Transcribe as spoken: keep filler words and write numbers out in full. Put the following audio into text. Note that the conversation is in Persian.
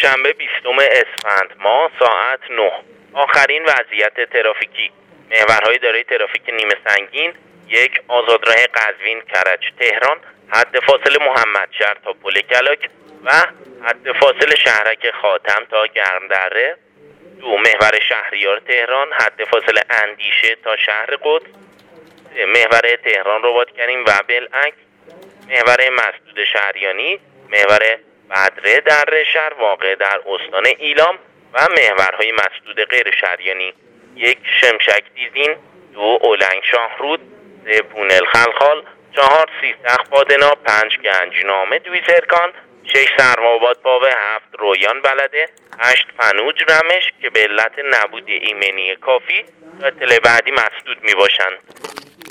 دوشنبه بیستم اسفند ماه ساعت نه. آخرین وضعیت ترافیکی: محورهای دارای ترافیک نیمه سنگین: یک، آزادراه قزوین کرج تهران، حد فاصل محمدشهر تا پل کلاک و حد فاصل شهرک خاتم تا گرمدره. دو، محور شهریار تهران، حد فاصل اندیشه تا شهر قدس. سه، محور تهران رباط‌کریم و بالعکس. محور مسدود شهریانی، محور بدره در شهر واقع در استان ایلام و محورهای مسدود غیر شهریانی: یک، شمشک دیزین، دو، اولنگ شاهرود، سه، پونل خلخال، چهار، سیستخ بادنا، پنج، گنجنامه دویزرگان، شش، سروآباد باوه، هفت، رویان بلده، هشت، فنوج رمش که به علت نبود ایمنی کافی تا اطلاع بعدی مسدود می باشند.